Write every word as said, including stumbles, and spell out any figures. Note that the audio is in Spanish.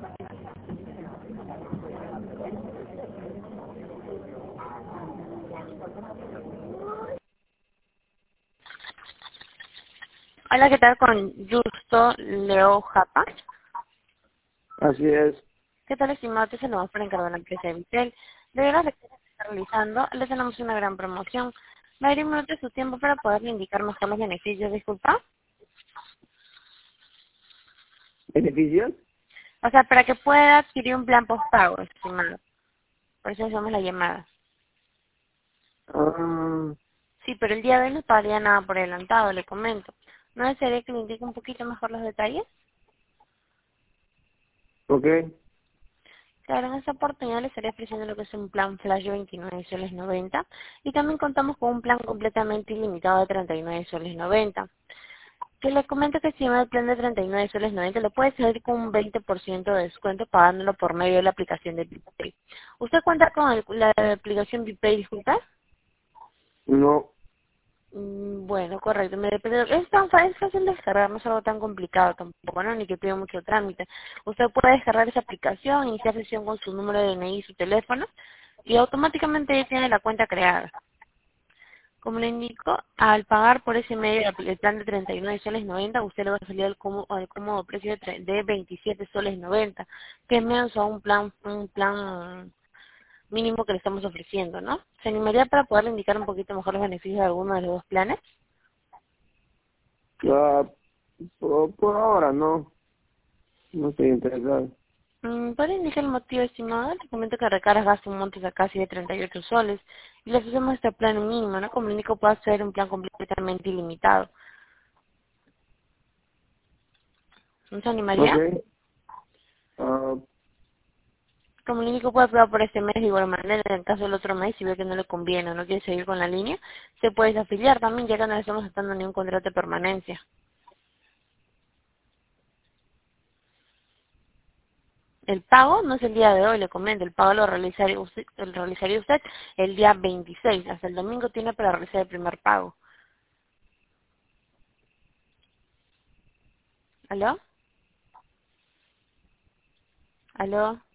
Hola, ¿qué tal? Con Justo Leo Japa. Así es. ¿Qué tal, estimado? Te saludamos por encargo de la empresa de Vitel. Debido a las acciones que está realizando, le tenemos una gran promoción. Me daría un minuto de su tiempo para poderle indicar mejor los beneficios, disculpa. ¿Beneficios? O sea, para que pueda adquirir un plan postpago, estimado. Por eso hacemos la llamada. Ah, Sí, pero el día de hoy no pagaría nada por adelantado, le comento. ¿No desearía que le indique un poquito mejor los detalles? ok. Claro, en esta oportunidad le estaré ofreciendo lo que es un plan flash de veintinueve soles noventa y también contamos con un plan completamente ilimitado de treinta y nueve soles noventa. Que le comento que si el plan de treinta y nueve soles noventa lo puede salir con un veinte por ciento de descuento pagándolo por medio de la aplicación de BitPay. ¿Usted cuenta con el- la aplicación BitPay, disculpa? No. Mm, Bueno, correcto. Me depende. Es tan fa- es fácil descargar, no es algo tan complicado tampoco, ¿no? Ni que pida mucho trámite. Usted puede descargar esa aplicación, iniciar sesión con su número de D N I y su teléfono y automáticamente ya tiene la cuenta creada. Como le indico, al pagar por ese medio el el plan de treinta y nueve soles noventa, usted le va a salir al cómodo, al cómodo precio de, tre- de veintisiete soles noventa, que es menos a un plan, un plan mínimo que le estamos ofreciendo, ¿no? ¿Se animaría para poderle indicar un poquito mejor los beneficios de alguno de los dos planes? Ah, por, por ahora no. No estoy interesado. Mm, Para indicar el motivo estimado, le comento que recargas gasta un monto de casi de treinta y ocho soles y le ofrecemos este plan mínimo, ¿no? Como le indico, puede ser un plan completamente ilimitado. ¿No se Ok. animaría? Ah, Como le indico, puede probar por este mes de igual manera. En el caso del otro mes, si ve que no le conviene o no quiere seguir con la línea, se puede desafiliar también, ya que no le estamos dando ningún contrato de permanencia. El pago no es el día de hoy, le comento, el pago lo realizaría usted, lo realizaría usted el día veintiséis. Hasta el domingo tiene para realizar el primer pago. ¿Aló? ¿Aló?